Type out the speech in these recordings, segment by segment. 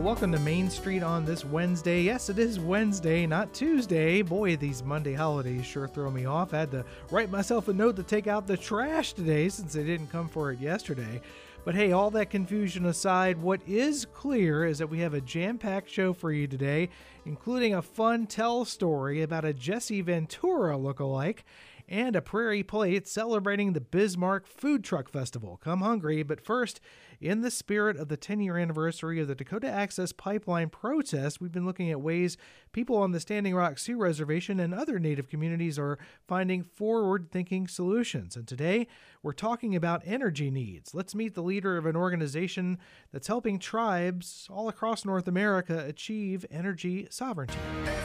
welcome to Main Street on this Wednesday. Yes, it is Wednesday, not Tuesday. Boy, these Monday holidays sure throw me off. I had to write myself a note to take out the trash today since they didn't come for it yesterday. But hey, all that confusion aside, what is clear is that we have a jam-packed show for you today, including a fun tell story about a Jesse Ventura lookalike and a Prairie Plate celebrating the Bismarck Food Truck Festival. Come hungry, but first, in the spirit of the 10-year anniversary of the Dakota Access Pipeline protest, we've been looking at ways people on the Standing Rock Sioux Reservation and other Native communities are finding forward-thinking solutions. And today, we're talking about energy needs. Let's meet the leader of an organization that's helping tribes all across North America achieve energy sovereignty.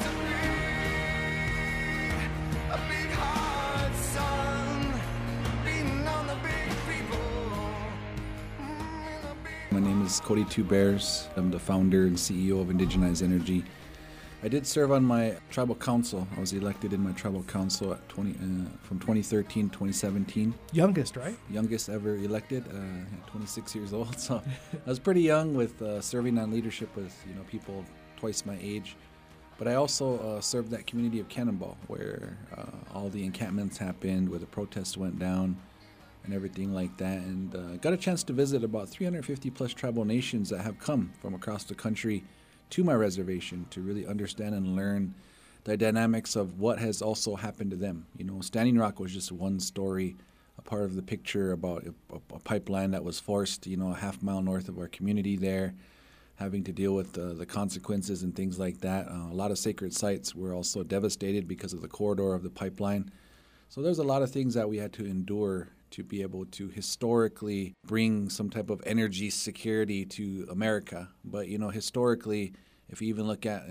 My name is Cody Two Bears. I'm the founder and CEO of Indigenize Energy. I did serve on my tribal council. I was elected in my tribal council at from 2013 to 2017. Youngest, right? Youngest ever elected, 26 years old. So I was pretty young with serving on leadership with people twice my age. But I also served that community of Cannonball where all the encampments happened, where the protests went down, and everything like that, and got a chance to visit about 350 plus tribal nations that have come from across the country to my reservation to really understand and learn the dynamics of what has also happened to them. Standing Rock was just one story, a part of the picture about a pipeline that was forced, a half mile north of our community there, having to deal with the consequences and things like that. A lot of sacred sites were also devastated because of the corridor of the pipeline. So there's a lot of things that we had to endure to be able to historically bring some type of energy security to America. But, historically, if you even look at,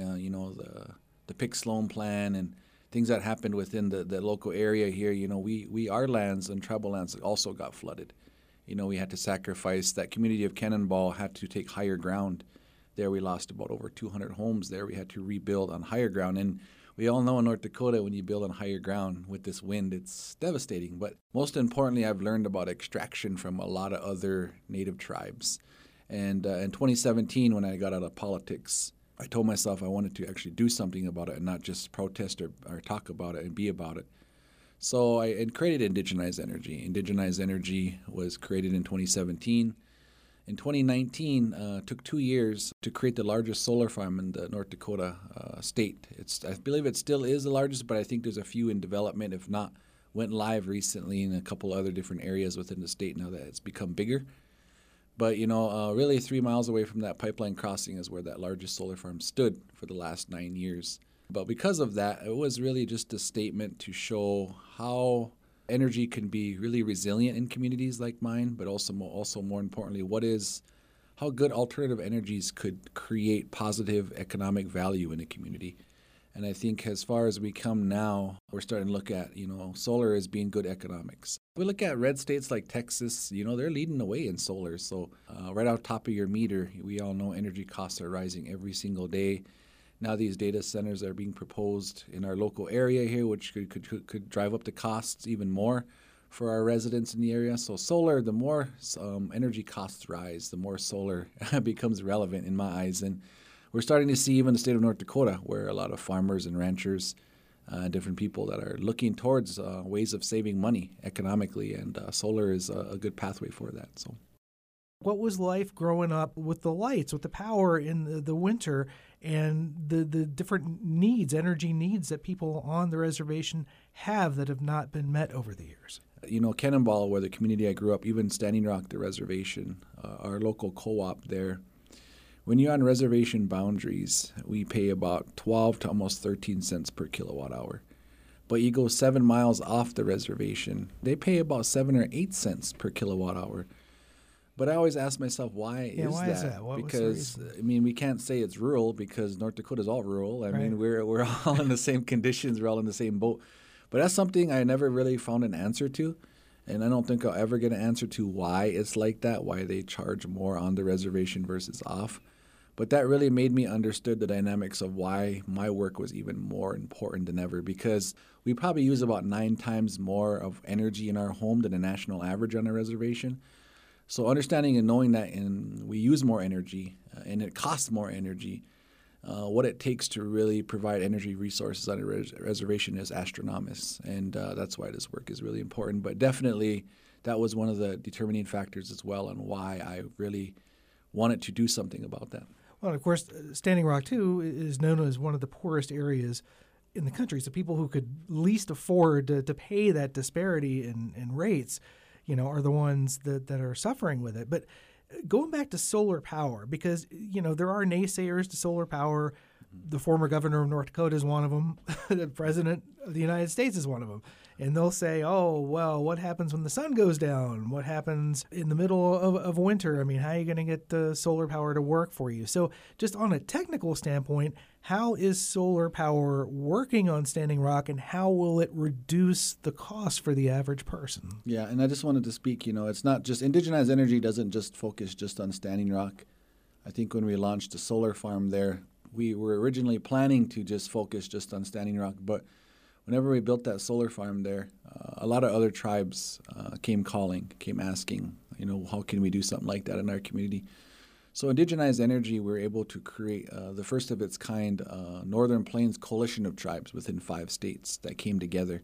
the Pick Sloan plan and things that happened within the local area here, our lands and tribal lands also got flooded. We had to sacrifice. That community of Cannonball had to take higher ground. There we lost about over 200 homes there. We had to rebuild on higher ground. And we all know in North Dakota, when you build on higher ground with this wind, it's devastating. But most importantly, I've learned about extraction from a lot of other Native tribes. And in 2017, when I got out of politics, I told myself I wanted to actually do something about it and not just protest or talk about it and be about it. So I created Indigenize Energy. Indigenize Energy was created in 2017. In 2019, took 2 years to create the largest solar farm in the North Dakota state. I believe it still is the largest, but I think there's a few in development. If not, went live recently in a couple other different areas within the state now that it's become bigger. But, really 3 miles away from that pipeline crossing is where that largest solar farm stood for the last 9 years. But because of that, it was really just a statement to show how energy can be really resilient in communities like mine, but also more importantly, how good alternative energies could create positive economic value in a community. And I think as far as we come now, we're starting to look at, solar as being good economics. We look at red states like Texas, they're leading the way in solar. So right off top of your meter, we all know energy costs are rising every single day. Now these data centers are being proposed in our local area here, which could drive up the costs even more for our residents in the area. So solar, the more energy costs rise, the more solar becomes relevant in my eyes. And we're starting to see even the state of North Dakota, where a lot of farmers and ranchers, different people that are looking towards ways of saving money economically, and solar is a good pathway for that. So, what was life growing up with the lights, with the power in the winter, and the different needs, energy needs that people on the reservation have that have not been met over the years? Cannonball, where the community I grew up, even Standing Rock, the reservation, our local co-op there, when you're on reservation boundaries, we pay about 12 to almost 13 cents per kilowatt hour. But you go 7 miles off the reservation, they pay about 7 or 8 cents per kilowatt hour. But I always ask myself, why is that? Because, we can't say it's rural because North Dakota is all rural. We're all in the same conditions. We're all in the same boat. But that's something I never really found an answer to. And I don't think I'll ever get an answer to why it's like that, why they charge more on the reservation versus off. But that really made me understood the dynamics of why my work was even more important than ever, because we probably use about 9 times more of energy in our home than the national average on a reservation. So understanding and knowing that, and we use more energy and it costs more energy, what it takes to really provide energy resources on a reservation is astronomous, and that's why this work is really important. But definitely, that was one of the determining factors as well on why I really wanted to do something about that. Well, of course, Standing Rock, too, is known as one of the poorest areas in the country. So people who could least afford to pay that disparity in rates, are the ones that are suffering with it. But going back to solar power, because, there are naysayers to solar power. The former governor of North Dakota is one of them. The president of the United States is one of them. And they'll say, oh, well, what happens when the sun goes down? What happens in the middle of winter? I mean, how are you going to get the solar power to work for you? So just on a technical standpoint, how is solar power working on Standing Rock, and how will it reduce the cost for the average person? Yeah, and I just wanted to speak, it's not just Indigenized Energy doesn't just focus just on Standing Rock. I think when we launched the solar farm there, we were originally planning to just focus just on Standing Rock, but whenever we built that solar farm there, a lot of other tribes came asking, how can we do something like that in our community? So Indigenized Energy, we were able to create the first of its kind Northern Plains coalition of tribes within 5 states that came together.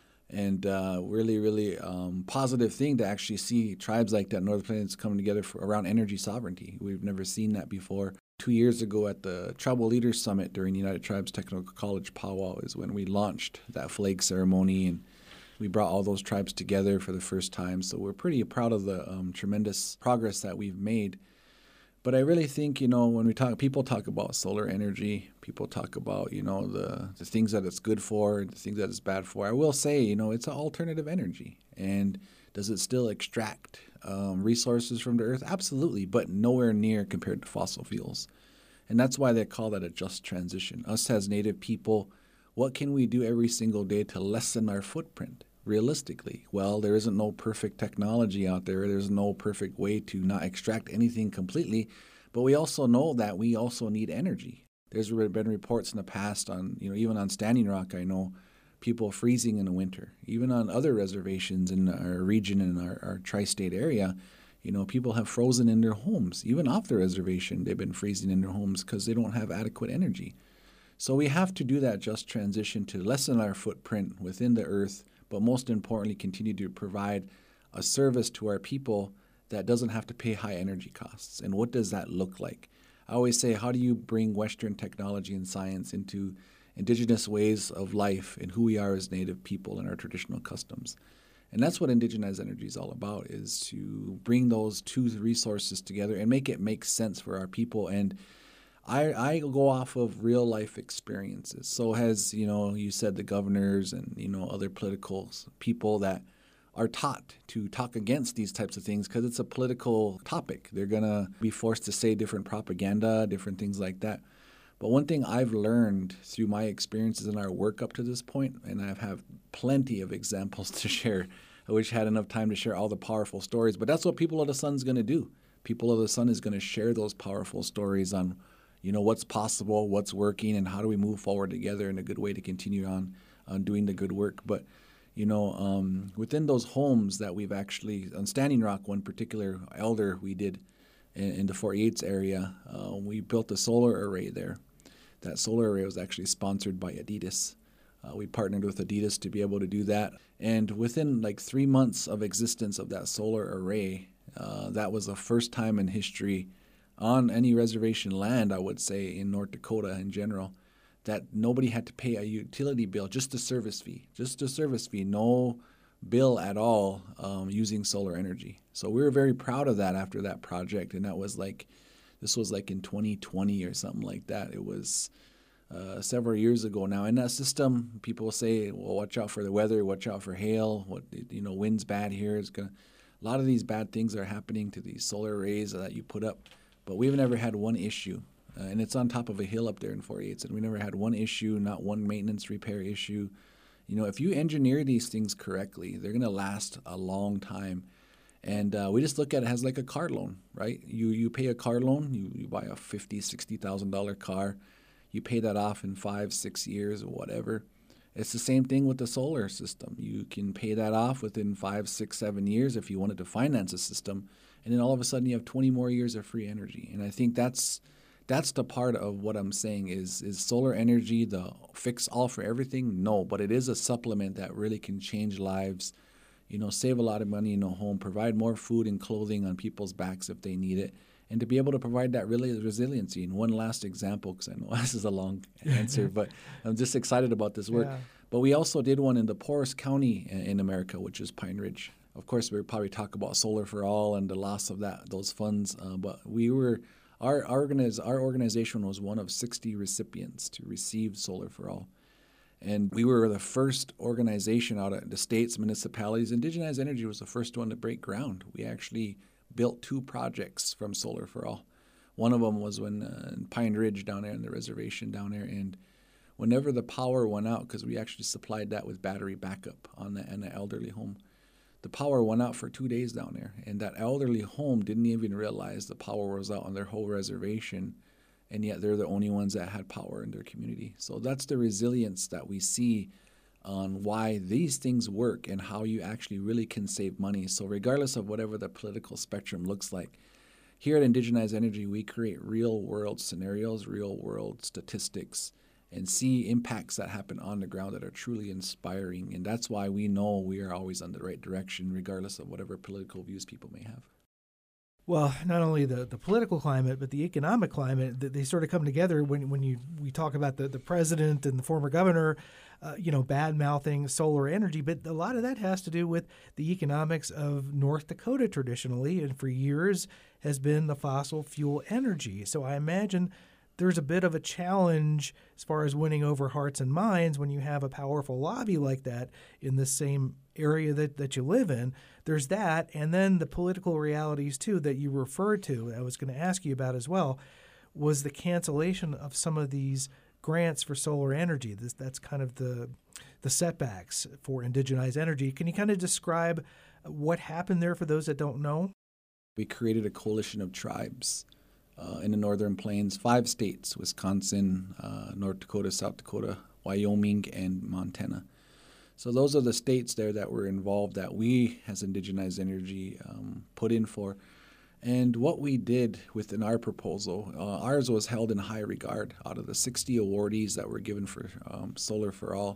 And really positive thing to actually see tribes like that, Northern Plains, coming together around energy sovereignty. We've never seen that before. 2 years ago at the Tribal Leaders Summit during United Tribes Technical College powwow is when we launched that flag ceremony, and we brought all those tribes together for the first time. So we're pretty proud of the tremendous progress that we've made. But I really think, when people talk about solar energy, people talk about, the things that it's good for, the things that it's bad for. I will say, it's an alternative energy. And does it still extract resources from the earth? Absolutely, but nowhere near compared to fossil fuels. And that's why they call that a just transition. Us as Native people, what can we do every single day to lessen our footprint? Realistically, well, there isn't no perfect technology out there. There's no perfect way to not extract anything completely. But we also know that we also need energy. There's been reports in the past on, even on Standing Rock, I know people freezing in the winter. Even on other reservations in our region, in our tri-state area, people have frozen in their homes. Even off the reservation, they've been freezing in their homes because they don't have adequate energy. So we have to do that just transition to lessen our footprint within the earth, but most importantly, continue to provide a service to our people that doesn't have to pay high energy costs. And what does that look like? I always say, how do you bring Western technology and science into Indigenous ways of life and who we are as Native people and our traditional customs? And that's what Indigenized Energy is all about, is to bring those two resources together and make it make sense for our people. And I go off of real life experiences. So has, you said the governors and, other political people that are taught to talk against these types of things because it's a political topic. They're going to be forced to say different propaganda, different things like that. But one thing I've learned through my experiences in our work up to this point, and I've had plenty of examples to share. I wish I had enough time to share all the powerful stories, but that's what People of the Sun's going to do. People of the Sun is going to share those powerful stories on what's possible, what's working, and how do we move forward together in a good way to continue on doing the good work. But, within those homes that we've actually, on Standing Rock, one particular elder we did in the Fort Yates area, we built a solar array there. That solar array was actually sponsored by Adidas. We partnered with Adidas to be able to do that. And within 3 months of existence of that solar array, that was the first time in history on any reservation land, I would say, in North Dakota in general, that nobody had to pay a utility bill, just a service fee, no bill at all, using solar energy. So we were very proud of that after that project, and this was in 2020 or something like that. It was several years ago now. In that system, people say, well, watch out for the weather, watch out for hail, wind's bad here. A lot of these bad things are happening to these solar arrays that you put up. But we've never had one issue, and it's on top of a hill up there in Fort Yates, and we never had one issue, not one maintenance repair issue. If you engineer these things correctly, they're going to last a long time. And we just look at it as like a car loan, right? You pay a car loan, you buy a $50,000, $60,000 car, you pay that off in 5-6 years or whatever, It's the same thing with the solar system. You can pay that off within 5, 6, 7 years if you wanted to finance a system, and then all of a sudden you have 20 more years of free energy. And I think that's the part of what I'm saying is solar energy the fix all for everything? No, but it is a supplement that really can change lives, save a lot of money in a home, provide more food and clothing on people's backs if they need it, and to be able to provide that really resiliency. And one last example, because I know this is a long answer, but I'm just excited about this work. Yeah. But we also did one in the poorest county in America, which is Pine Ridge. Of course, we'll probably talk about Solar for All and the loss of those funds, but our organization was one of 60 recipients to receive Solar for All. And we were the first organization out of the states, municipalities. Indigenized Energy was the first one to break ground. We actually built 2 projects from Solar for All. One of them was in Pine Ridge down there in the reservation down there. And whenever the power went out, because we actually supplied that with battery backup on the elderly home, the power went out for 2 days down there. And that elderly home didn't even realize the power was out on their whole reservation. And yet they're the only ones that had power in their community. So that's the resilience that we see on why these things work and how you actually really can save money. So regardless of whatever the political spectrum looks like, here at Indigenized Energy, we create real-world scenarios, real-world statistics, and see impacts that happen on the ground that are truly inspiring. And that's why we know we are always on the right direction, regardless of whatever political views people may have. Well, not only the political climate, but the economic climate, they sort of come together when we talk about the president and the former governor, bad-mouthing solar energy. But a lot of that has to do with the economics of North Dakota traditionally, and for years has been the fossil fuel energy. So I imagine there's a bit of a challenge as far as winning over hearts and minds when you have a powerful lobby like that in the same area that you live in. There's that, and then the political realities, too, that you referred to, I was going to ask you about as well, was the cancellation of some of these grants for solar energy. That's kind of the setbacks for Indigenized Energy. Can you kind of describe what happened there for those that don't know? We created a coalition of tribes in the Northern Plains, 5 states, Wisconsin, North Dakota, South Dakota, Wyoming, and Montana. So those are the states there that were involved that we, as Indigenized Energy, put in for. And what we did within our proposal, ours was held in high regard. Out of the 60 awardees that were given for Solar for All,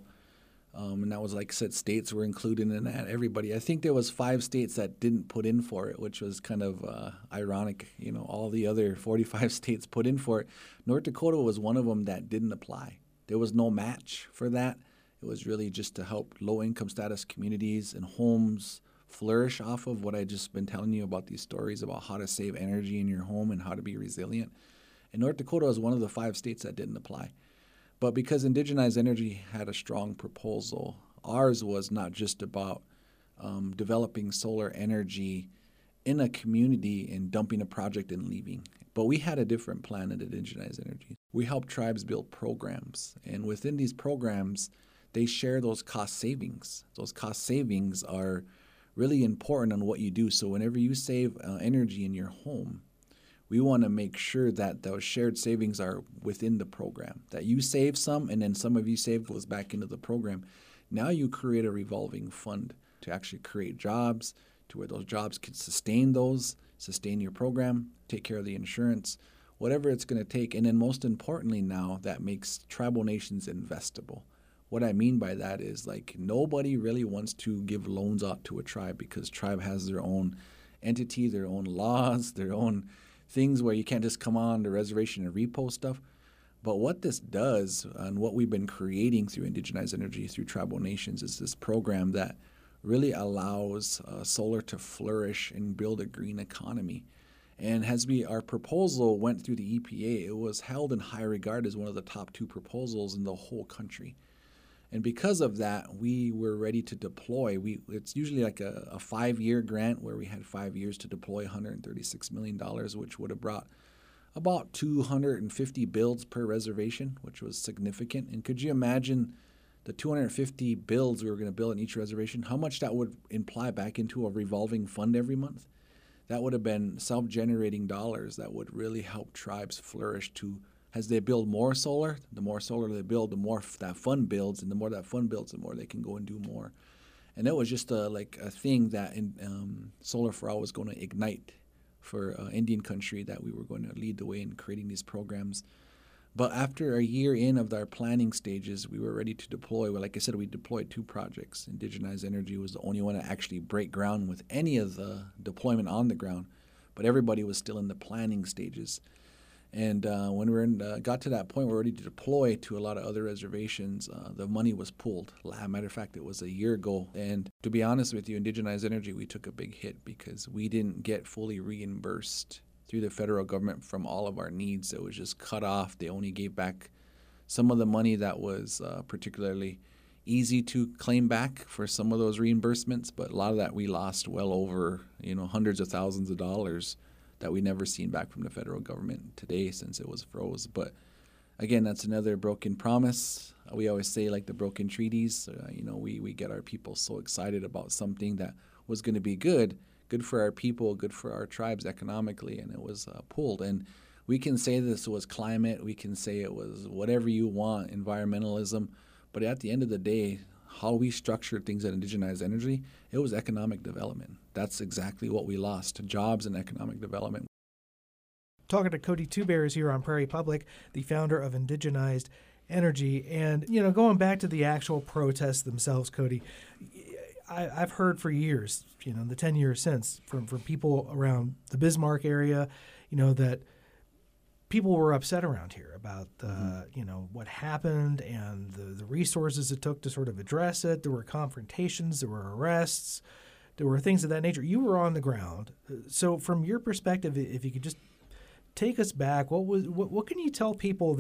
and that was, like I said, states were included in that, everybody. I think there was 5 states that didn't put in for it, which was kind of ironic. All the other 45 states put in for it. North Dakota was one of them that didn't apply. There was no match for that. It was really just to help low-income status communities and homes flourish off of what I just been telling you about, these stories about how to save energy in your home and how to be resilient. And North Dakota was one of the 5 states that didn't apply. But because Indigenized Energy had a strong proposal, ours was not just about developing solar energy in a community and dumping a project and leaving. But we had a different plan at Indigenized Energy. We help tribes build programs. And within these programs, they share those cost savings. Those cost savings are really important on what you do. So whenever you save energy in your home, we want to make sure that those shared savings are within the program, that you save some and then some of you save goes back into the program. Now you create a revolving fund to actually create jobs, to where those jobs can sustain your program, take care of the insurance, whatever it's going to take. And then most importantly now, that makes tribal nations investable. What I mean by that is, like, nobody really wants to give loans out to a tribe because tribe has their own entity, their own laws, their own things where you can't just come on the reservation and repo stuff. But what this does, and what we've been creating through Indigenized Energy, through tribal nations, is this program that really allows solar to flourish and build a green economy. And as our proposal went through the EPA, it was held in high regard as one of the top 2 proposals in the whole country. And because of that, we were ready to deploy. It's usually like a 5-year grant where we had 5 years to deploy $136 million, which would have brought about 250 builds per reservation, which was significant. And could you imagine the 250 builds we were going to build in each reservation, how much that would imply back into a revolving fund every month? That would have been self-generating dollars that would really help tribes flourish to as they build more solar they build, the more that fund builds, and the more that fund builds, the more they can go and do more. And it was just a thing that Solar for All was going to ignite for Indian country, that we were going to lead the way in creating these programs. But after a year in of our planning stages, we were ready to deploy. Well, like I said, we deployed 2 projects. Indigenized Energy was the only one to actually break ground with any of the deployment on the ground, but everybody was still in the planning stages. And when we got to that point, we were ready to deploy to a lot of other reservations. The money was pulled. Matter of fact, it was a year ago. And to be honest with you, Indigenized Energy, we took a big hit because we didn't get fully reimbursed through the federal government from all of our needs. It was just cut off. They only gave back some of the money that was particularly easy to claim back for some of those reimbursements, but a lot of that we lost, well over hundreds of thousands of dollars that we never seen back from the federal government today since it was froze. But again, that's another broken promise. We always say, like the broken treaties, we get our people so excited about something that was going to be good for our people, good for our tribes economically, and it was pulled. And we can say this was climate, we can say it was whatever you want, environmentalism, but at the end of the day, how we structured things at Indigenized Energy, it was economic development. That's exactly what we lost, jobs and economic development. Talking to Cody Two Bears here on Prairie Public, the founder of Indigenized Energy. And, going back to the actual protests themselves, Cody, I've heard for years, the 10 years since, from people around the Bismarck area, that people were upset around here about what happened and the resources it took to sort of address it. There were confrontations, there were arrests, there were things of that nature. You were on the ground. So from your perspective, if you could just take us back, what can you tell people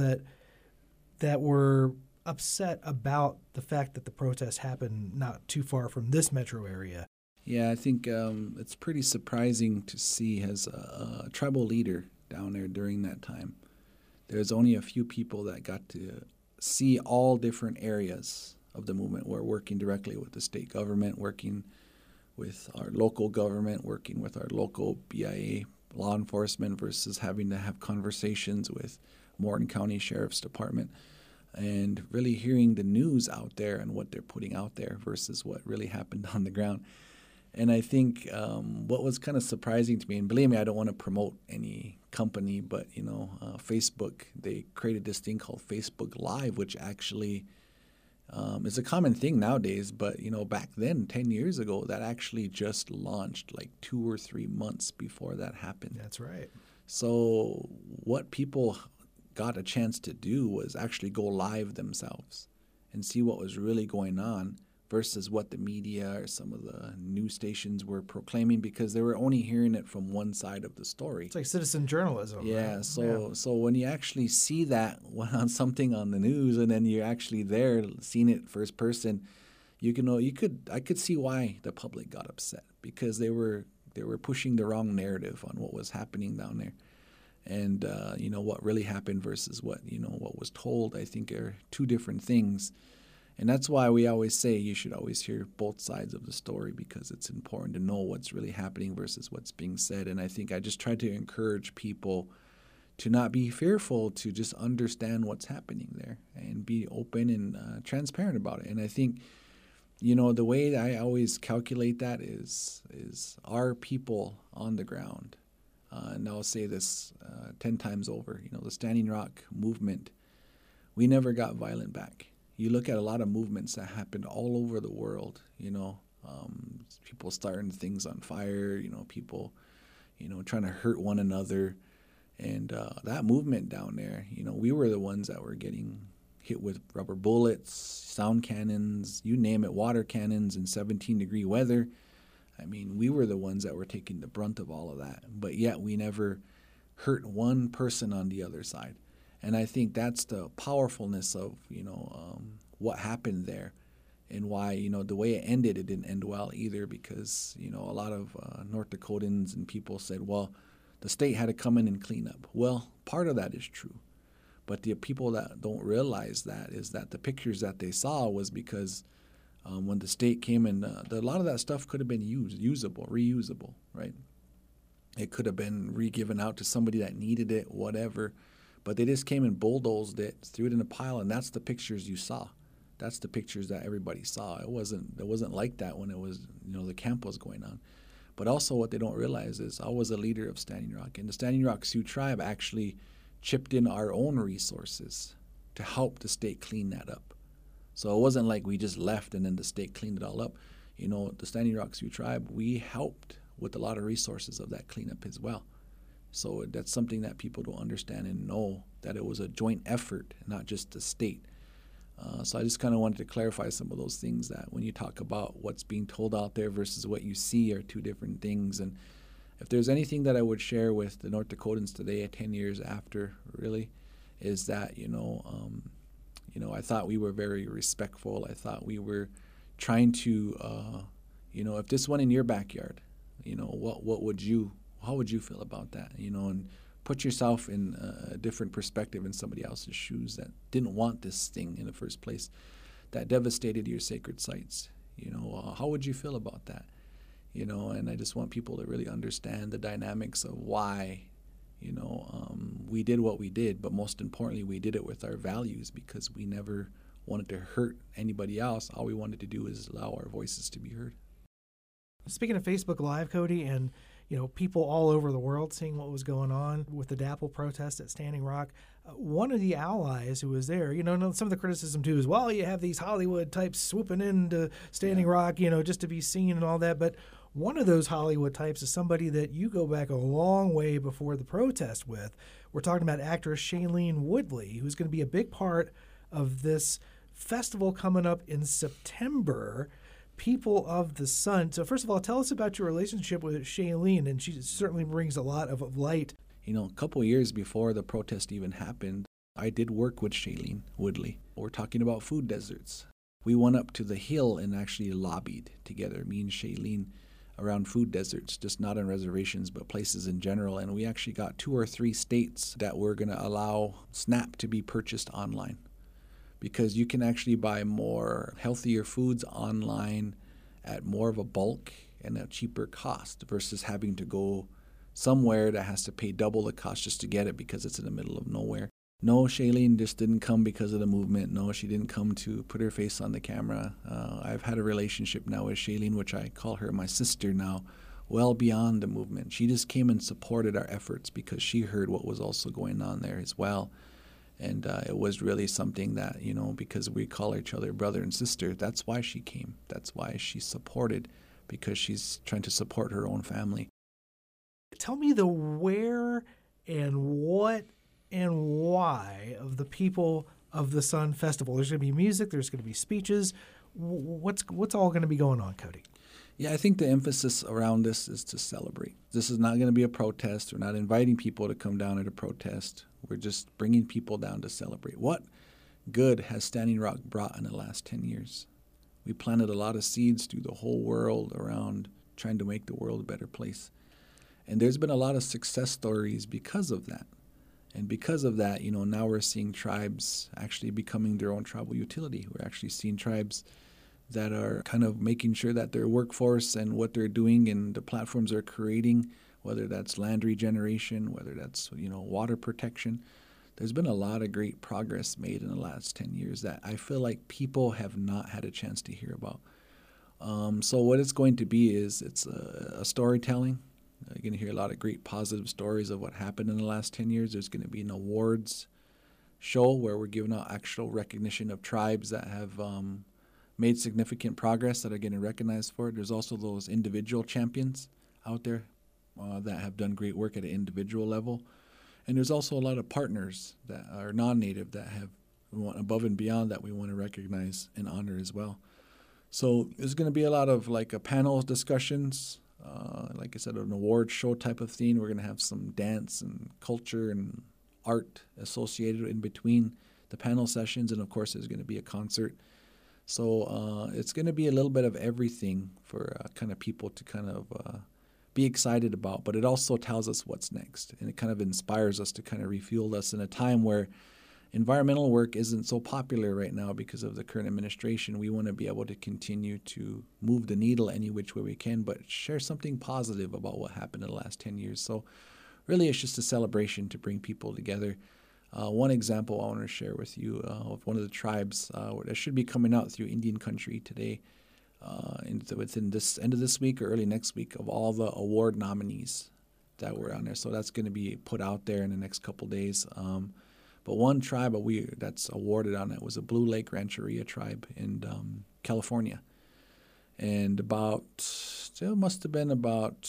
that were upset about the fact that the protests happened not too far from this metro area? Yeah, I think it's pretty surprising to see as a tribal leader down there during that time. There's only a few people that got to see all different areas of the movement. We're working directly with the state government, working with our local government, working with our local BIA law enforcement versus having to have conversations with Morton County Sheriff's Department, and really hearing the news out there and what they're putting out there versus what really happened on the ground. And I think what was kind of surprising to me, and believe me, I don't want to promote any company, but, Facebook, they created this thing called Facebook Live, which actually is a common thing nowadays. But, back then, 10 years ago, that actually just launched like 2 or 3 months before that happened. That's right. So what people got a chance to do was actually go live themselves and see what was really going on versus what the media or some of the news stations were proclaiming, because they were only hearing it from one side of the story. It's like citizen journalism. Yeah, right? So when you actually see that on something on the news and then you're actually there seeing it first person, I could see why the public got upset, because they were pushing the wrong narrative on what was happening down there. And what really happened versus what was told, I think, are two different things. And that's why we always say you should always hear both sides of the story, because it's important to know what's really happening versus what's being said. And I think I just try to encourage people to not be fearful, to just understand what's happening there and be open and transparent about it. And I think, the way I always calculate that is our people on the ground. And I'll say this 10 times over, the Standing Rock movement, we never got violent back. You look at a lot of movements that happened all over the world, people starting things on fire, people, trying to hurt one another. And that movement down there, we were the ones that were getting hit with rubber bullets, sound cannons, you name it, water cannons in 17-degree weather. I mean, we were the ones that were taking the brunt of all of that, but yet we never hurt one person on the other side. And I think that's the powerfulness of, what happened there, and why, the way it ended, it didn't end well either, because, a lot of North Dakotans and people said, well, the state had to come in and clean up. Well, part of that is true. But the people that don't realize that is that the pictures that they saw was because when the state came in, a lot of that stuff could have been reusable, right? It could have been re-given out to somebody that needed it, whatever. But they just came and bulldozed it, threw it in a pile, and that's the pictures you saw. That's the pictures that everybody saw. It wasn't like that when it was, the camp was going on. But also what they don't realize is I was a leader of Standing Rock, and the Standing Rock Sioux Tribe actually chipped in our own resources to help the state clean that up. So it wasn't like we just left and then the state cleaned it all up. The Standing Rock Sioux Tribe, we helped with a lot of resources of that cleanup as well. So that's something that people don't understand and know, that it was a joint effort, not just the state. So I just kind of wanted to clarify some of those things, that when you talk about what's being told out there versus what you see are two different things. And if there's anything that I would share with the North Dakotans today, 10 years after, really, is that, I thought we were very respectful. I thought we were trying to, if this went in your backyard, how would you feel about that? And put yourself in a different perspective in somebody else's shoes that didn't want this thing in the first place, that devastated your sacred sites. How would you feel about that? And I just want people to really understand the dynamics of why, we did what we did, but most importantly, we did it with our values, because we never wanted to hurt anybody else. All we wanted to do is allow our voices to be heard. Speaking of Facebook Live, Cody, and people all over the world seeing what was going on with the DAPL protest at Standing Rock, one of the allies who was there, some of the criticism too is, well, you have these Hollywood types swooping into Standing Rock, just to be seen and all that. But one of those Hollywood types is somebody that you go back a long way before the protest with. We're talking about actress Shailene Woodley, who's going to be a big part of this festival coming up in September, People of the Sun. So first of all, tell us about your relationship with Shailene, and she certainly brings a lot of light. A couple of years before the protest even happened, I did work with Shailene Woodley. We're talking about food deserts. We went up to the Hill and actually lobbied together, me and Shailene, around food deserts, just not on reservations, but places in general. And we actually got 2 or 3 states that were going to allow SNAP to be purchased online, because you can actually buy more healthier foods online at more of a bulk and a cheaper cost versus having to go somewhere that has to pay double the cost just to get it because it's in the middle of nowhere. No, Shailene just didn't come because of the movement. No, she didn't come to put her face on the camera. I've had a relationship now with Shailene, which I call her my sister now, well beyond the movement. She just came and supported our efforts because she heard what was also going on there as well. And it was really something that, because we call each other brother and sister, that's why she came. That's why she supported, because she's trying to support her own family. Tell me the where and what and why of the People of the Sun Festival. There's going to be music. There's going to be speeches. What's all going to be going on, Cody? Yeah, I think the emphasis around this is to celebrate. This is not going to be a protest. We're not inviting people to come down at a protest. We're just bringing people down to celebrate. What good has Standing Rock brought in the last 10 years? We planted a lot of seeds through the whole world around trying to make the world a better place. And there's been a lot of success stories because of that. And because of that, now we're seeing tribes actually becoming their own tribal utility. We're actually seeing tribes that are kind of making sure that their workforce and what they're doing and the platforms they're creating, whether that's land regeneration, whether that's water protection. There's been a lot of great progress made in the last 10 years that I feel like people have not had a chance to hear about. So what it's going to be is it's a storytelling. You're going to hear a lot of great positive stories of what happened in the last 10 years. There's going to be an awards show where we're giving out actual recognition of tribes that have made significant progress that are getting recognized for it. There's also those individual champions out there that have done great work at an individual level. And there's also a lot of partners that are non-native that have went above and beyond that we want to recognize and honor as well. So there's going to be a lot of panel discussions, like I said, an award show type of thing. We're going to have some dance and culture and art associated in between the panel sessions. And of course, there's going to be a concert. So it's going to be a little bit of everything for kind of people to kind of be excited about, but it also tells us what's next. And it kind of inspires us to kind of refuel us in a time where environmental work isn't so popular right now because of the current administration. We want to be able to continue to move the needle any which way we can, but share something positive about what happened in the last 10 years. So really it's just a celebration to bring people together. One example I want to share with you of one of the tribes that should be coming out through Indian Country today, within this end of this week or early next week, of all the award nominees that were on there. So that's going to be put out there in the next couple days. But one tribe that's awarded on it was a Blue Lake Rancheria tribe in California. And it must have been about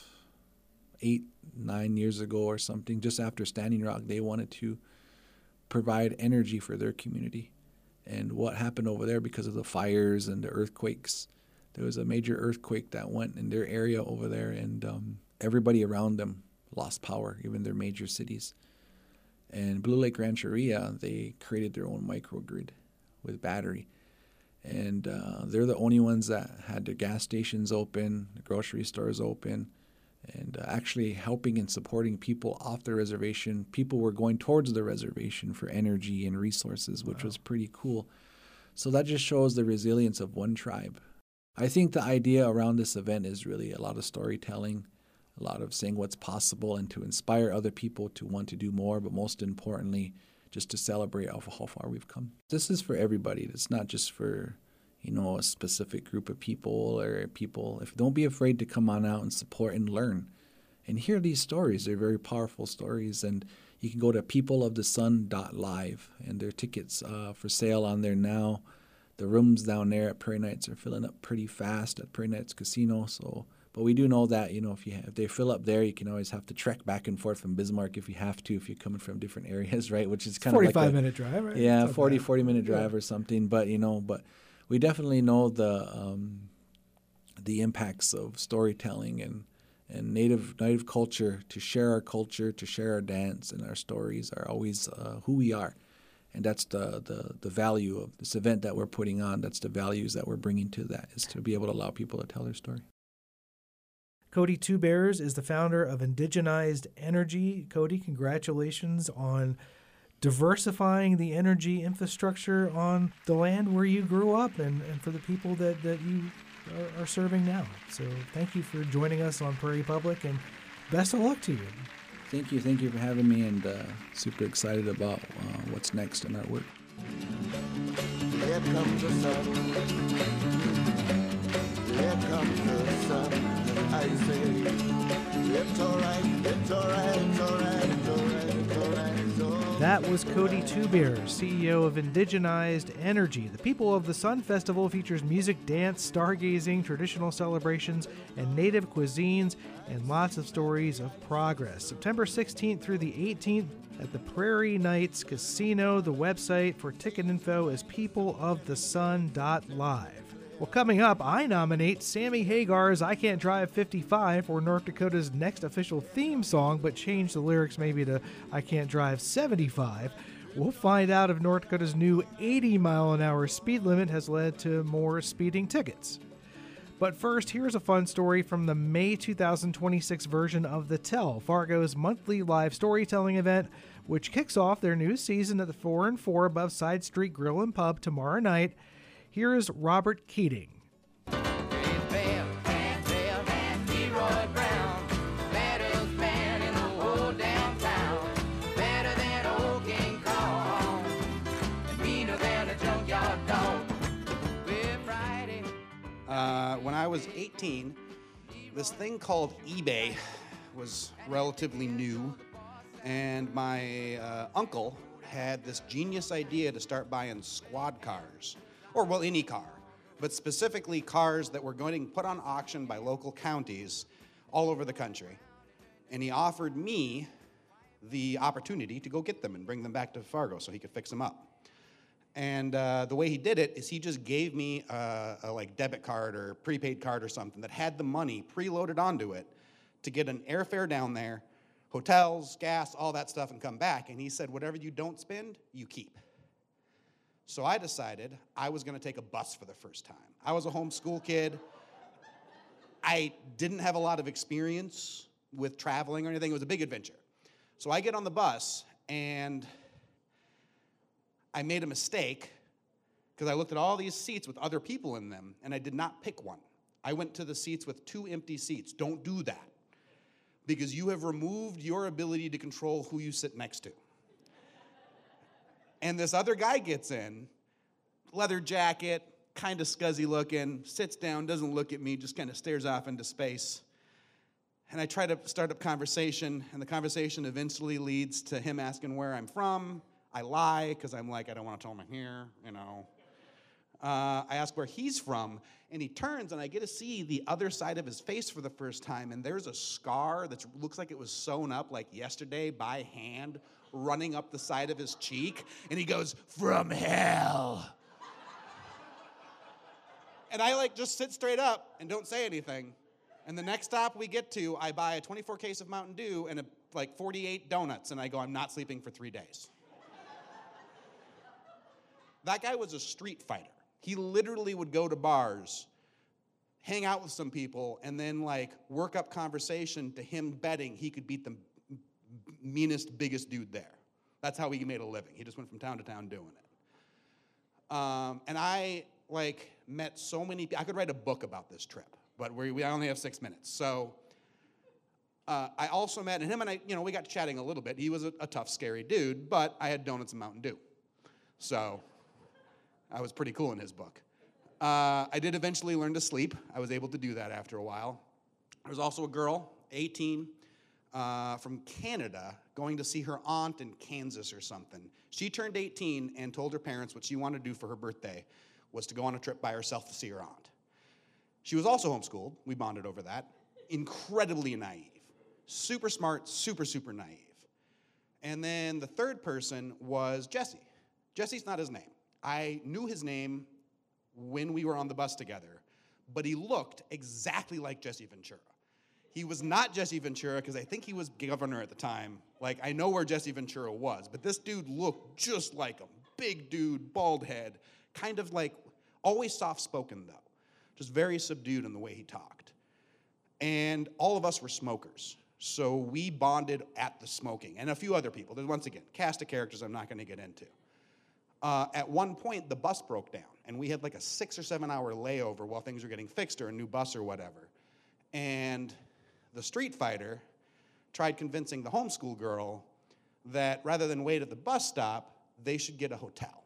8-9 years ago or something, just after Standing Rock, they wanted to provide energy for their community. And what happened over there, because of the fires and the earthquakes, there was a major earthquake that went in their area over there, and everybody around them lost power, even their major cities. And Blue Lake Rancheria, they created their own microgrid with battery. And they're the only ones that had their gas stations open, the grocery stores open, and actually helping and supporting people off the reservation. People were going towards the reservation for energy and resources, which was pretty cool. So that just shows the resilience of one tribe. I think the idea around this event is really a lot of storytelling, a lot of saying what's possible, and to inspire other people to want to do more, but most importantly, just to celebrate how far we've come. This is for everybody. It's not just for, a specific group of people or people. Don't be afraid to come on out and support and learn and hear these stories. They're very powerful stories. And you can go to peopleofthesun.live, and there are tickets for sale on there now. The rooms down there at Prairie Nights are filling up pretty fast at Prairie Nights Casino. But we do know that, if they fill up there, you can always have to trek back and forth from Bismarck if you have to, if you're coming from different areas, right? Which is kind of like 45-minute drive, right? Yeah, 40-minute drive or something. But, we definitely know the impacts of storytelling and native culture, to share our culture, to share our dance and our stories are always who we are. And that's the value of this event that we're putting on. That's the values that we're bringing to that, is to be able to allow people to tell their story. Cody Two Bears is the founder of Indigenized Energy. Cody, congratulations on diversifying the energy infrastructure on the land where you grew up and for the people that you are serving now. So thank you for joining us on Prairie Public, and best of luck to you. Thank you for having me, and super excited about what's next in our work. Here comes the sun. Here comes the sun. I say, it's all right, it's all right, it's all right, it's all right, it's all right, it's all right. That was Cody Two Bears, CEO of Indigenized Energy. The People of the Sun Festival features music, dance, stargazing, traditional celebrations, and native cuisines, and lots of stories of progress. September 16th through the 18th at the Prairie Nights Casino. The website for ticket info is peopleofthesun.live. Well, coming up, I nominate Sammy Hagar's I Can't Drive 55 for North Dakota's next official theme song, but change the lyrics maybe to I Can't Drive 75. We'll find out if North Dakota's new 80-mile-an-hour speed limit has led to more speeding tickets. But first, here's a fun story from the May 2026 version of The Tell, Fargo's monthly live storytelling event, which kicks off their new season at the 4 and 4 above Side Street Grill and Pub tomorrow night. Here is Robert Keating. When I was 18, this thing called eBay was relatively new, and my uncle had this genius idea to start buying squad cars, or well, any car, but specifically cars that were going to put on auction by local counties all over the country. And he offered me the opportunity to go get them and bring them back to Fargo so he could fix them up. And the way he did it is he just gave me a like debit card or prepaid card or something that had the money preloaded onto it to get an airfare down there, hotels, gas, all that stuff, and come back. And he said, whatever you don't spend, you keep. So I decided I was going to take a bus for the first time. I was a homeschool kid. I didn't have a lot of experience with traveling or anything. It was a big adventure. So I get on the bus, and I made a mistake because I looked at all these seats with other people in them, and I did not pick one. I went to the seats with 2 empty seats. Don't do that, because you have removed your ability to control who you sit next to. And this other guy gets in, leather jacket, kind of scuzzy looking, sits down, doesn't look at me, just kind of stares off into space. And I try to start up conversation, and the conversation eventually leads to him asking where I'm from. I lie, because I'm like, I don't want to tell him I'm here, you know. I ask where he's from, and he turns, and I get to see the other side of his face for the first time, and there's a scar that looks like it was sewn up like yesterday by hand, running up the side of his cheek, and he goes, "From hell." And I just sit straight up and don't say anything. And the next stop we get to, I buy a 24 case of Mountain Dew and 48 donuts, and I go, I'm not sleeping for 3 days. That guy was a street fighter. He literally would go to bars, hang out with some people, and then work up conversation to him betting he could beat the meanest, biggest dude there. That's how he made a living. He just went from town to town doing it. And I met so many people. I could write a book about this trip, but we only have 6 minutes. So I also met him, and we got chatting a little bit. He was a tough, scary dude, but I had donuts and Mountain Dew. So I was pretty cool in his book. I did eventually learn to sleep. I was able to do that after a while. There was also a girl, 18, from Canada, going to see her aunt in Kansas or something. She turned 18 and told her parents what she wanted to do for her birthday was to go on a trip by herself to see her aunt. She was also homeschooled. We bonded over that. Incredibly naive. Super smart, super, super naive. And then the third person was Jesse. Jesse's not his name. I knew his name when we were on the bus together, but he looked exactly like Jesse Ventura. He was not Jesse Ventura because I think he was governor at the time. I know where Jesse Ventura was, but this dude looked just like him. Big dude, bald head, kind of always soft-spoken though. Just very subdued in the way he talked. And all of us were smokers. So we bonded at the smoking, and a few other people. There's, once again, cast of characters I'm not going to get into. At one point, the bus broke down, and we had a 6 or 7 hour layover while things were getting fixed or a new bus or whatever. And the street fighter tried convincing the homeschool girl that rather than wait at the bus stop, they should get a hotel.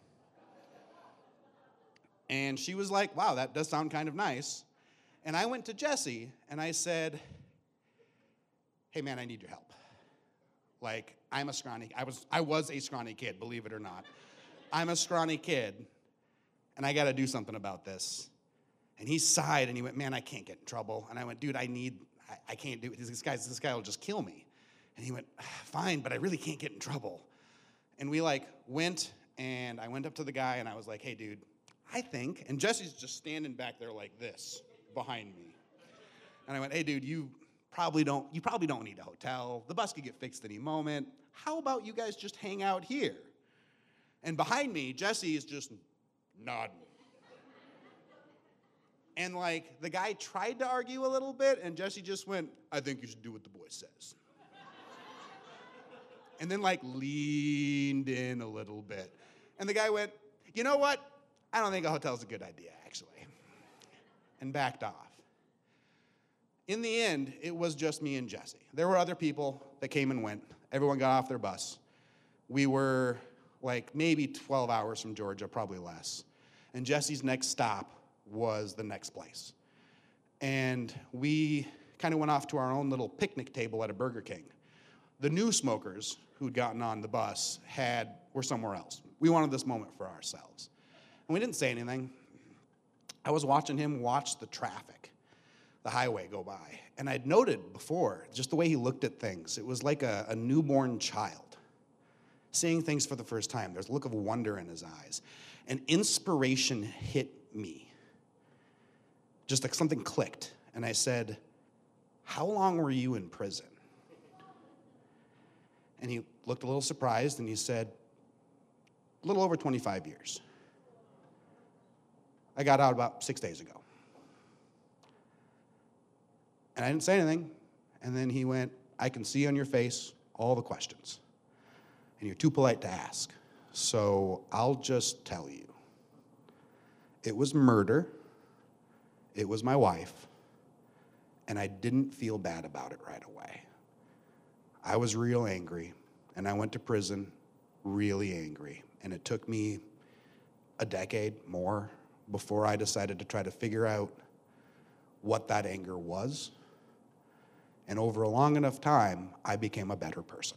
And she was like, wow, that does sound kind of nice. And I went to Jesse, and I said, hey, man, I need your help. I'm a scrawny, I was a scrawny kid, believe it or not. I'm a scrawny kid, and I got to do something about this. And he sighed, and he went, man, I can't get in trouble. And I went, dude, I can't do it. This guy will just kill me. And he went, fine, but I really can't get in trouble. And we went, and I went up to the guy, and I was like, hey, dude, I think, and Jesse's just standing back there like this behind me. And I went, hey, dude, you probably don't need a hotel. The bus could get fixed any moment. How about you guys just hang out here? And behind me, Jesse is just nodding. And the guy tried to argue a little bit, and Jesse just went, I think you should do what the boy says. And then leaned in a little bit. And the guy went, you know what? I don't think a hotel's a good idea, actually. And backed off. In the end, it was just me and Jesse. There were other people that came and went. Everyone got off their bus. We were maybe 12 hours from Georgia, probably less. And Jesse's next stop was the next place. And we kind of went off to our own little picnic table at a Burger King. The new smokers who'd gotten on the bus were somewhere else. We wanted this moment for ourselves. And we didn't say anything. I was watching him watch the traffic, the highway go by. And I'd noted before, just the way he looked at things. It was like a newborn child, seeing things for the first time. There's a look of wonder in his eyes. And inspiration hit me. Just something clicked. And I said, how long were you in prison? And he looked a little surprised, and he said, a little over 25 years. I got out about 6 days ago. And I didn't say anything. And then he went, I can see on your face all the questions. And you're too polite to ask. So I'll just tell you. It was murder. It was my wife. And I didn't feel bad about it right away. I was real angry. And I went to prison. really angry. And it took me a decade more before I decided to try to figure out what that anger was. And over a long enough time, I became a better person.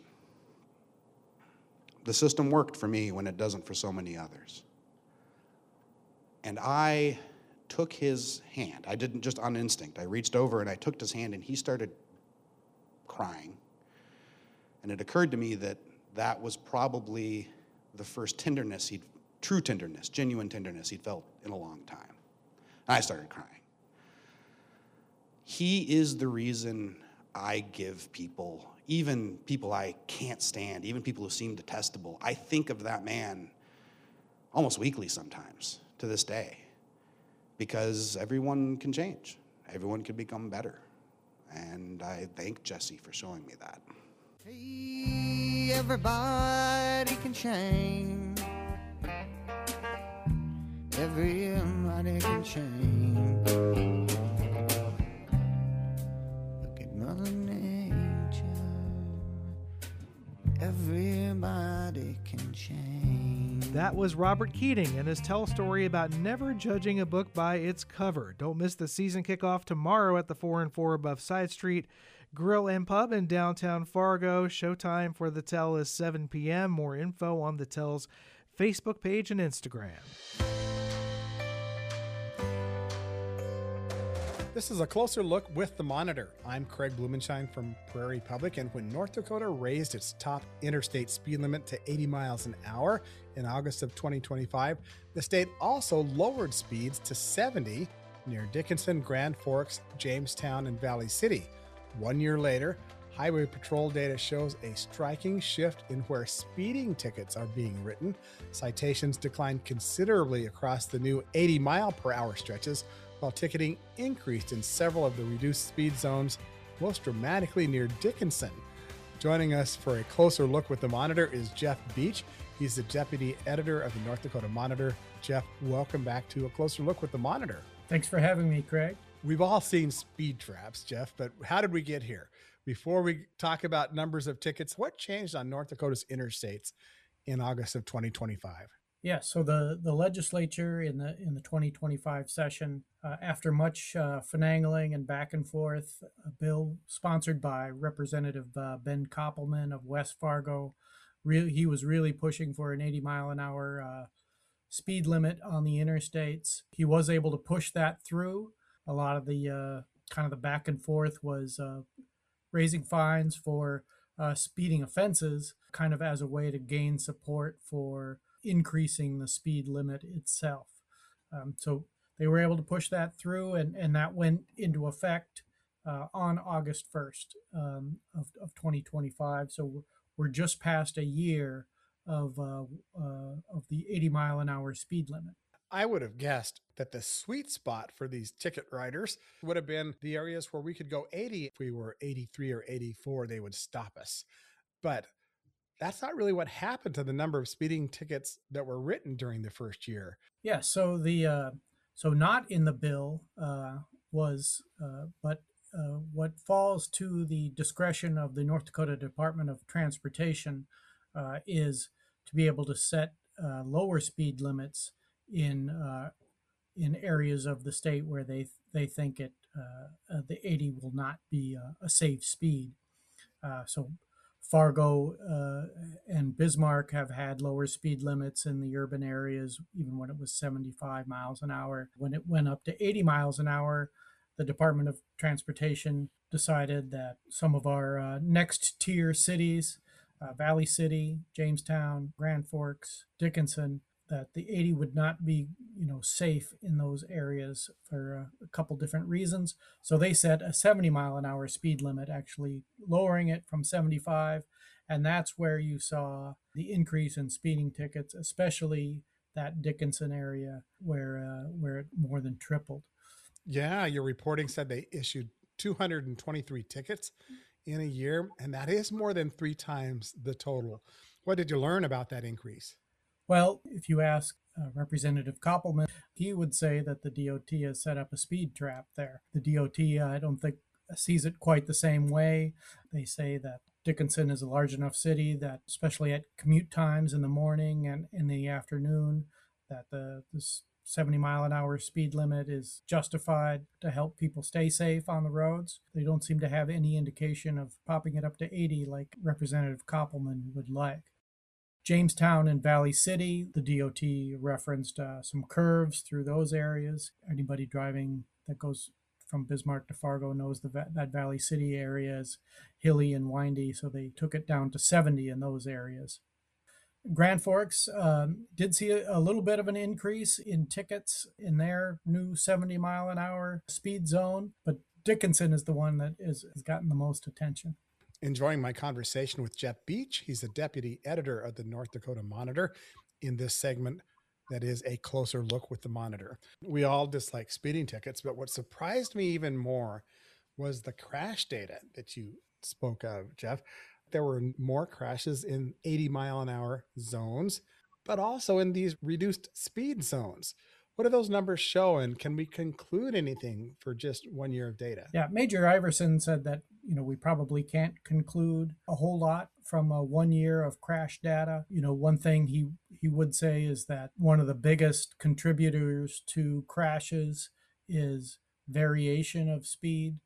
The system worked for me when it doesn't for so many others. And I took his hand. I didn't just on instinct. I reached over and I took his hand and he started crying. And it occurred to me that that was probably the first tenderness true tenderness, genuine tenderness he'd felt in a long time. And I started crying. He is the reason I give people, even people I can't stand, even people who seem detestable, I think of that man almost weekly sometimes to this day, because everyone can change. Everyone can become better. And I thank Jesse for showing me that. Hey, everybody can change. Everybody can change. Look at Mother Nature. Everybody can change. That was Robert Keating and his tell story about never judging a book by its cover. Don't miss the season kickoff tomorrow at the 4 and 4 above Side Street Grill and Pub in downtown Fargo. Showtime for The Tell is 7 p.m. More info on The Tell's Facebook page and Instagram. This is a closer look with The Monitor. I'm Craig Blumenshine from Prairie Public, and when North Dakota raised its top interstate speed limit to 80 miles an hour in August of 2025, the state also lowered speeds to 70 near Dickinson, Grand Forks, Jamestown, and Valley City. 1 year later, Highway Patrol data shows a striking shift in where speeding tickets are being written. Citations declined considerably across the new 80-mile-per-hour stretches, while ticketing increased in several of the reduced speed zones, most dramatically near Dickinson. Joining us for a closer look with The Monitor is Jeff Beach. He's the deputy editor of the North Dakota Monitor. Jeff, welcome back to a closer look with The Monitor. Thanks for having me, Craig. We've all seen speed traps, Jeff, but how did we get here? Before we talk about numbers of tickets, what changed on North Dakota's interstates in August of 2025? Yeah, so the legislature in the 2025 session, after much finagling and back and forth, a bill sponsored by Representative Ben Koppelman of West Fargo, he was really pushing for an 80-mile-an-hour speed limit on the interstates. He was able to push that through. A lot of the kind of the back and forth was raising fines for speeding offenses, kind of as a way to gain support for increasing the speed limit itself. So they were able to push that through, and that went into effect on August 1st of 2025. So we're just past a year of the 80-mile-an-hour speed limit. I would have guessed that the sweet spot for these ticket writers would have been the areas where we could go 80. If we were 83 or 84, they would stop us. But that's not really what happened to the number of speeding tickets that were written during the first year. Yeah, so so not in the bill but what falls to the discretion of the North Dakota Department of Transportation is to be able to set lower speed limits in areas of the state where they think the 80 will not be a safe speed. So Fargo and Bismarck have had lower speed limits in the urban areas, even when it was 75 miles an hour. When it went up to 80 miles an hour, the Department of Transportation decided that some of our next tier cities, Valley City, Jamestown, Grand Forks, Dickinson, that the 80 would not be, safe in those areas for a couple different reasons. So they set a 70-mile-an-hour speed limit, actually lowering it from 75, and that's where you saw the increase in speeding tickets, especially that Dickinson area where it more than tripled. Yeah, your reporting said they issued 223 tickets in a year, and that is more than 3 times the total. What did you learn about that increase? Well, if you ask Representative Koppelman, he would say that the DOT has set up a speed trap there. The DOT, I don't think, sees it quite the same way. They say that Dickinson is a large enough city that, especially at commute times in the morning and in the afternoon, that this 70-mile-an-hour speed limit is justified to help people stay safe on the roads. They don't seem to have any indication of popping it up to 80 like Representative Koppelman would like. Jamestown and Valley City, the DOT referenced some curves through those areas. Anybody driving that goes from Bismarck to Fargo knows that Valley City area is hilly and windy, so they took it down to 70 in those areas. Grand Forks did see a little bit of an increase in tickets in their new 70-mile-an-hour speed zone, but Dickinson is the one that has gotten the most attention. Enjoying my conversation with Jeff Beach. He's the deputy editor of the North Dakota Monitor in this segment that is a closer look with the Monitor. We all dislike speeding tickets, but what surprised me even more was the crash data that you spoke of, Jeff. There were more crashes in 80-mile-an-hour zones, but also in these reduced speed zones. What do those numbers show, and can we conclude anything for just 1 year of data? Yeah, Major Iverson said that we probably can't conclude a whole lot from 1 year of crash data. One thing he would say is that one of the biggest contributors to crashes is variation of speed.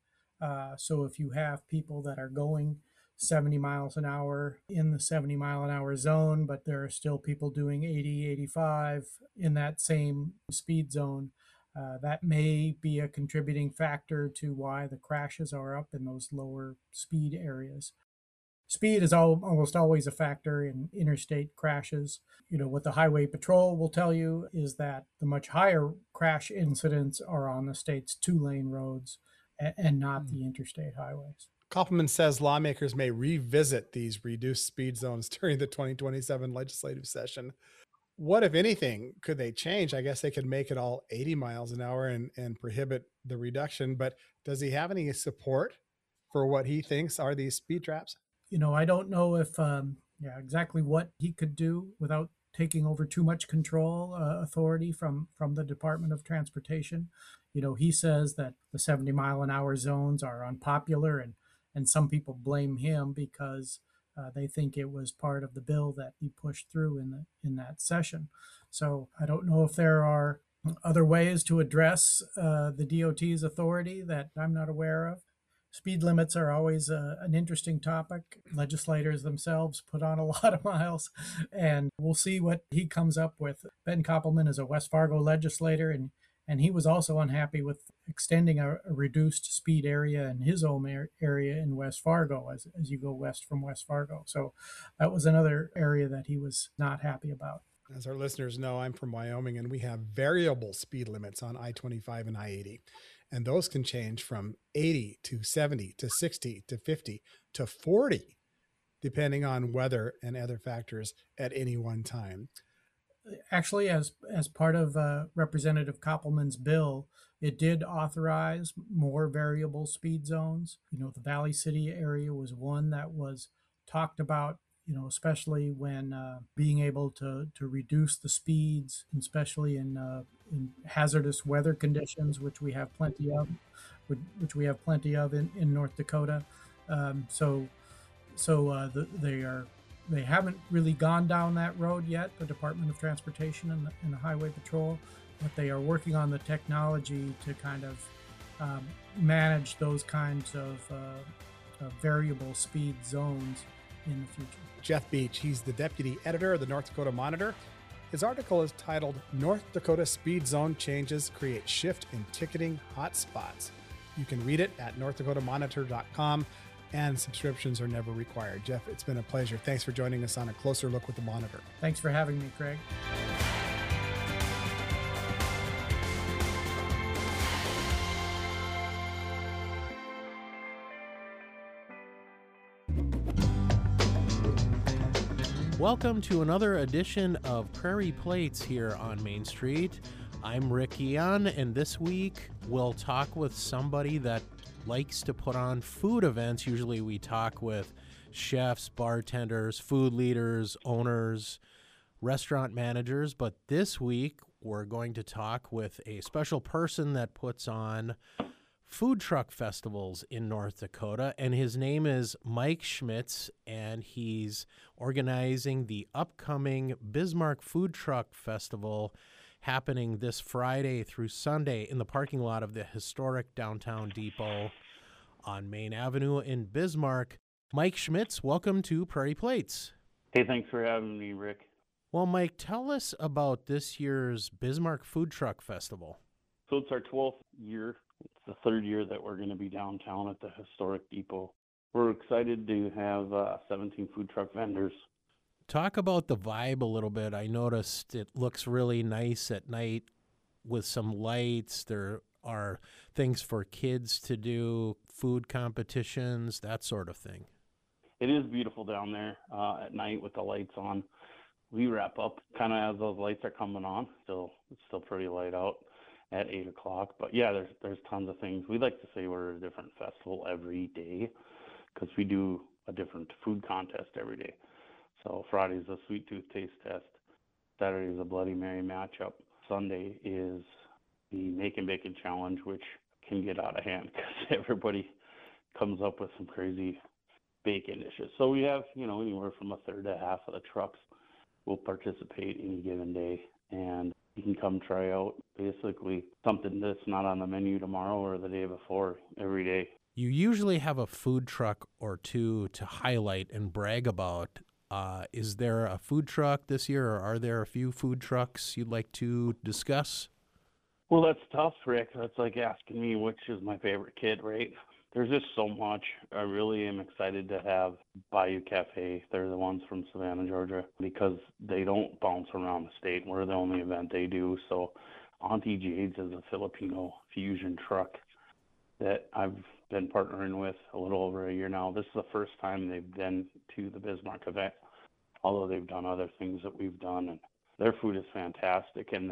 So if you have people that are going 70 miles an hour in the 70-mile-an-hour zone, but there are still people doing 80, 85 in that same speed zone, that may be a contributing factor to why the crashes are up in those lower speed areas. Speed is almost always a factor in interstate crashes. What the Highway Patrol will tell you is that the much higher crash incidents are on the state's 2-lane roads and not the interstate highways. Koppelman says lawmakers may revisit these reduced speed zones during the 2027 legislative session. What, if anything, could they change? I guess they could make it all 80 miles an hour and prohibit the reduction, but does he have any support for what he thinks are these speed traps? I don't know if exactly what he could do without taking over too much control authority from the Department of Transportation. He says that the 70-mile-an-hour zones are unpopular, and some people blame him because they think it was part of the bill that he pushed through in that session. So I don't know if there are other ways to address the DOT's authority that I'm not aware of. Speed limits are always an interesting topic. Legislators themselves put on a lot of miles, and we'll see what he comes up with. Ben Koppelman is a West Fargo legislator, and he was also unhappy with extending a reduced speed area in his own area in West Fargo as you go west from West Fargo. So that was another area that he was not happy about. As our listeners know, I'm from Wyoming, and we have variable speed limits on I-25 and I-80. And those can change from 80 to 70 to 60 to 50 to 40, depending on weather and other factors at any one time. Actually, as part of Representative Koppelman's bill, it did authorize more variable speed zones. The Valley City area was one that was talked about, especially when being able to reduce the speeds, especially in hazardous weather conditions, which we have plenty of, in North Dakota. They haven't really gone down that road yet, the Department of Transportation and the Highway Patrol, but they are working on the technology to kind of manage those kinds of variable speed zones in the future. Jeff Beach, he's the deputy editor of the North Dakota Monitor. His article is titled North Dakota Speed Zone Changes Create Shift in Ticketing Hotspots. You can read it at northdakotamonitor.com, and subscriptions are never required. Jeff, it's been a pleasure. Thanks for joining us on A Closer Look with the Monitor. Thanks for having me, Craig. Welcome to another edition of Prairie Plates here on Main Street. I'm Rick Eon, and this week we'll talk with somebody that likes to put on food events. Usually we talk with chefs, bartenders, food leaders, owners, restaurant managers, but this week we're going to talk with a special person that puts on food truck festivals in North Dakota, and his name is Mike Schmitz, and he's organizing the upcoming Bismarck Food Truck Festival happening this Friday through Sunday in the parking lot of the historic downtown depot on Main Avenue in Bismarck. Mike Schmitz, welcome to Prairie Plates. Hey, thanks for having me, Rick. Well, Mike, tell us about this year's Bismarck Food Truck Festival. So it's our 12th year. It's the third year that we're going to be downtown at the historic depot. We're excited to have 17 food truck vendors. Talk about the vibe a little bit. I noticed it looks really nice at night with some lights. There are things for kids to do, food competitions, that sort of thing. It is beautiful down there at night with the lights on. We wrap up kind of as those lights are coming on. It's still pretty light out at 8 o'clock. But yeah, there's tons of things. We like to say we're a different festival every day because we do a different food contest every day. So Friday's a sweet tooth taste test. Saturday is a Bloody Mary matchup. Sunday is the Make and Bacon Challenge, which can get out of hand because everybody comes up with some crazy bacon dishes. So we have, anywhere from a third to half of the trucks will participate any given day. And you can come try out basically something that's not on the menu tomorrow or the day before every day. You usually have a food truck or two to highlight and brag about. Is there a food truck this year, or are there a few food trucks you'd like to discuss? Well, that's tough, Rick. That's like asking me which is my favorite kid, right? There's just so much. I really am excited to have Bayou Cafe. They're the ones from Savannah, Georgia, because they don't bounce around the state. We're the only event they do. So Auntie Jade's is a Filipino fusion truck that I've been partnering with a little over a year now. This is the first time they've been to the Bismarck event, although they've done other things that we've done. And their food is fantastic. And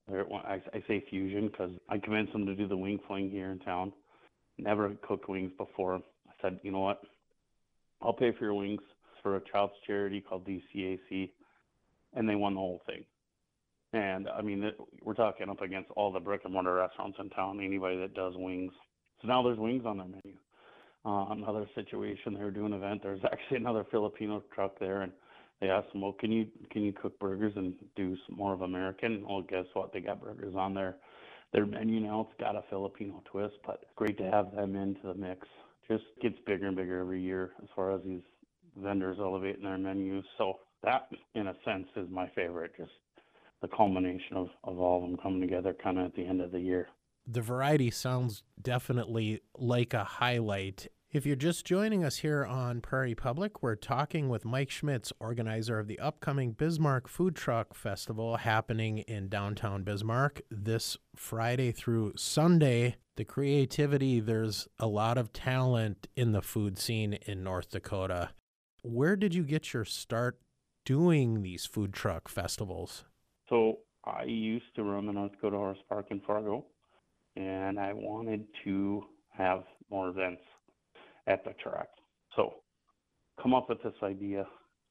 I say fusion because I convinced them to do the wing fling here in town. Never cooked wings before. I said, you know what? I'll pay for your wings for a child's charity called DCAC. And they won the whole thing. And, I mean, we're talking up against all the brick and mortar restaurants in town, anybody that does wings. So now there's wings on their menu. Another situation, they were doing an event. There's actually another Filipino truck there. And they asked them, well, can you cook burgers and do some more of American? Well, guess what? They got burgers on their menu now. It's got a Filipino twist, but it's great to have them into the mix. Just gets bigger and bigger every year as far as these vendors elevating their menus. So that, in a sense, is my favorite, just the culmination of all of them coming together kind of at the end of the year. The variety sounds definitely like a highlight. If you're just joining us here on Prairie Public, we're talking with Mike Schmitz, organizer of the upcoming Bismarck Food Truck Festival happening in downtown Bismarck this Friday through Sunday. The creativity, there's a lot of talent in the food scene in North Dakota. Where did you get your start doing these food truck festivals? So I used to run the North Dakota Horse Park in Fargo, and I wanted to have more events at the track. So come up with this idea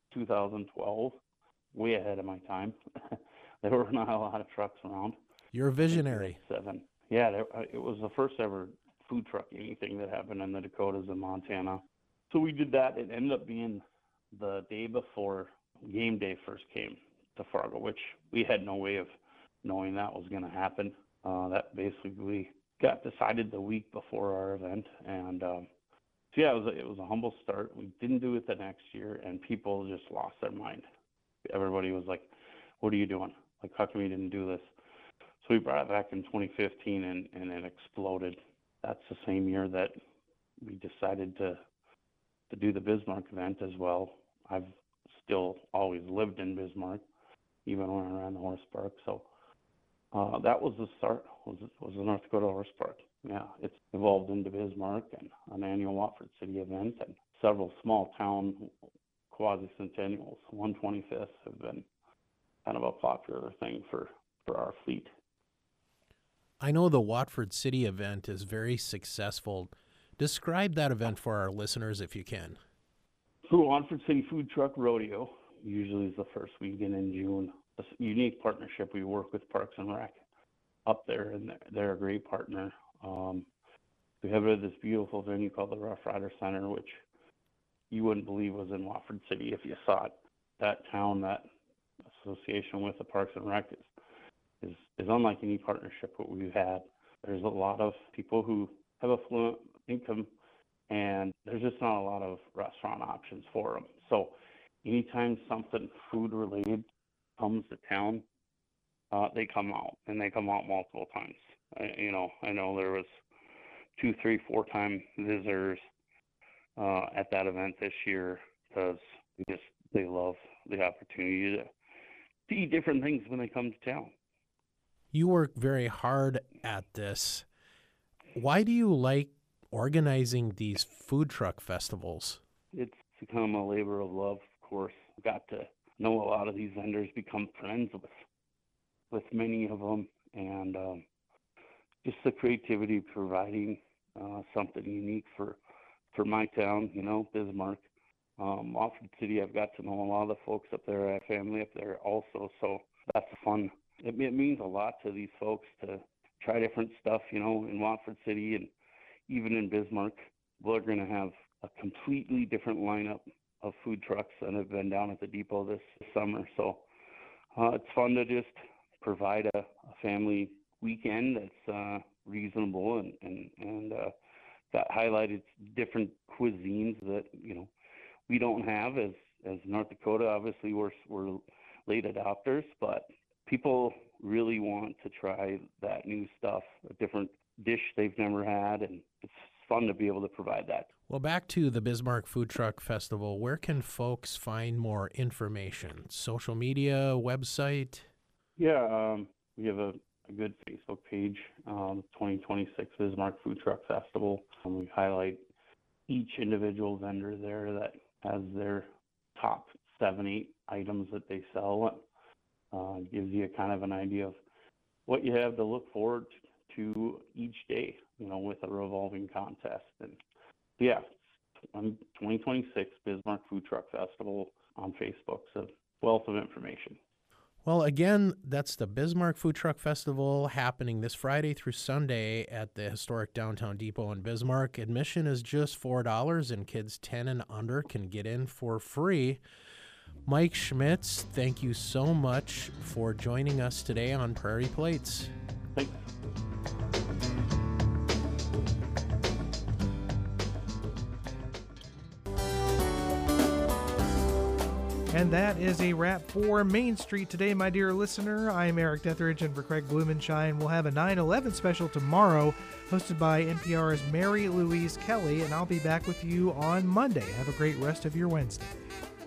2012, way ahead of my time. There were not a lot of trucks around. You're a visionary. Yeah, it was the first ever food truck anything that happened in the Dakotas and Montana. So we did that. It ended up being the day before game day first came to Fargo, which we had no way of knowing that was going to happen. That basically got decided the week before our event. And so yeah, it was a humble start. We didn't do it the next year, and people just lost their mind. Everybody was like, what are you doing? Like, how come you didn't do this? So we brought it back in 2015, and it exploded. That's the same year that we decided to do the Bismarck event as well. I've still always lived in Bismarck, even when I ran the horse park. So that was the start, was the North Dakota Horse Park. Yeah, it's evolved into Bismarck and an annual Watford City event, and several small town quasi-centennials. 125th have been kind of a popular thing for our fleet. I know the Watford City event is very successful. Describe that event for our listeners if you can. So Watford City Food Truck Rodeo usually is the first weekend in June. A unique partnership. We work with Parks and Rec up there, and they're a great partner. We have this beautiful venue called the Rough Rider Center, which you wouldn't believe was in Wofford City if you saw it. That town, that association with the Parks and Rec is unlike any partnership that we've had. There's a lot of people who have affluent income, and there's just not a lot of restaurant options for them. So anytime something food related comes to town, they come out, and they come out multiple times. I know there was 2, 3, 4-time visitors at that event this year because they love the opportunity to eat different things when they come to town. You work very hard at this. Why do you like organizing these food truck festivals? It's become a labor of love, of course. I've got to know a lot of these vendors, become friends with many of them, and just the creativity of providing something unique for my town, Bismarck. Wofford City, I've got to know a lot of the folks up there. I have family up there also, so that's fun. It means a lot to these folks to try different stuff, in Wofford City and even in Bismarck. We're going to have a completely different lineup of food trucks than have been down at the depot this summer. So it's fun to just provide a family weekend that's reasonable and that highlighted different cuisines that, we don't have as North Dakota. Obviously, we're late adopters, but people really want to try that new stuff, a different dish they've never had, and it's fun to be able to provide that. Well, back to the Bismarck Food Truck Festival, where can folks find more information? Social media, website? Yeah, we have a good Facebook page, 2026 Bismarck Food Truck Festival. We highlight each individual vendor there that has their top 7, 8 items that they sell. Gives you kind of an idea of what you have to look forward to each day, with a revolving contest. And yeah, 2026 Bismarck Food Truck Festival on Facebook. So wealth of information. Well, again, that's the Bismarck Food Truck Festival happening this Friday through Sunday at the historic downtown depot in Bismarck. Admission is just $4, and kids 10 and under can get in for free. Mike Schmitz, thank you so much for joining us today on Prairie Plates. Thanks. And that is a wrap for Main Street today, my dear listener. I'm Eric Detheridge, and for Craig Blumenshine, we'll have a 9/11 special tomorrow, hosted by NPR's Mary Louise Kelly, and I'll be back with you on Monday. Have a great rest of your Wednesday.